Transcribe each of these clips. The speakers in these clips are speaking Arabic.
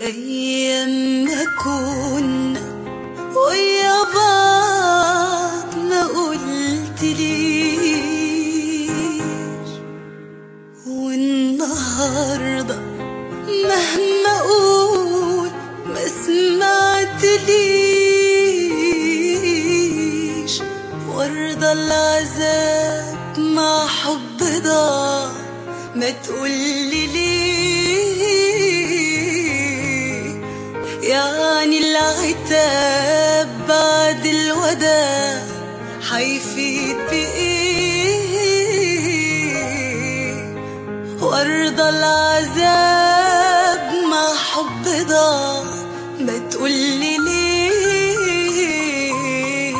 أيام ما كنا ويا بعض ما قلتليش، والنهاردة مهما أقول ما سمعتليش، وارضى العذاب مع حب ضاع ما تقولي ليه. يعني العتاب بعد الوداع حيفيد بإيه؟ وارضى العذاب مع حب ضاع ما تقولي ليه.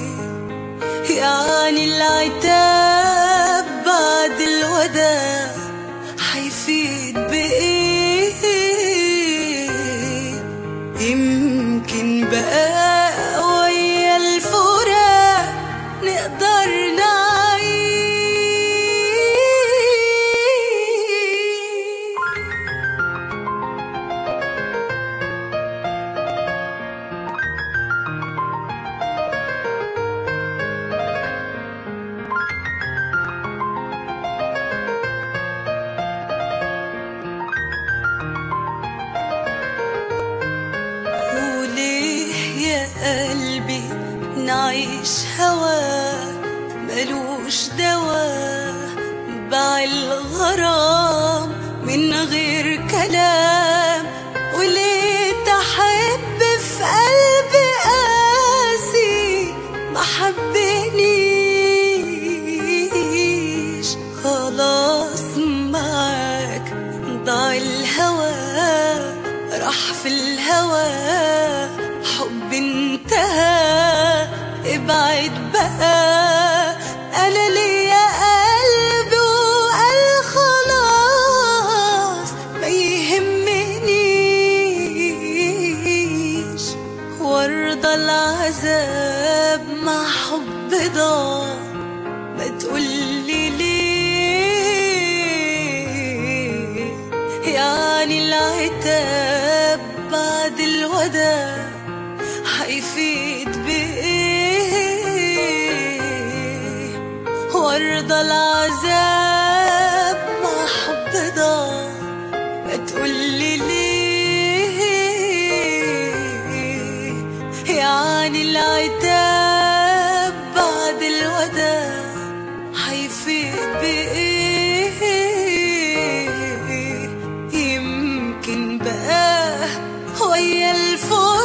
يعني العتاب بعد الوداع حيفيد بإيه؟ يمكن بقى ويا الفراق نقدر نعيش. قلبي نعيش هوا ملوش دوا، باع الغرام من غير كلام، وليه تحب في قلبي قاسي ما حبنيش. خلاص معاك ضاع الهوى راح في الهوى، حب انتهى ابعد بقى. انا ليا قلب وقال خلاص ما يهمنيش، وارضى العذاب مع حب ضاع ما تقولي ليه. يعني العتاب بعد الوداع حيفيد بإيه؟ وارضى العذاب مع حب ضاع ما تقولي ليه. يعني العتاب بعد الوداع حيفيد بإيه؟ يمكن بقى ويا الفراق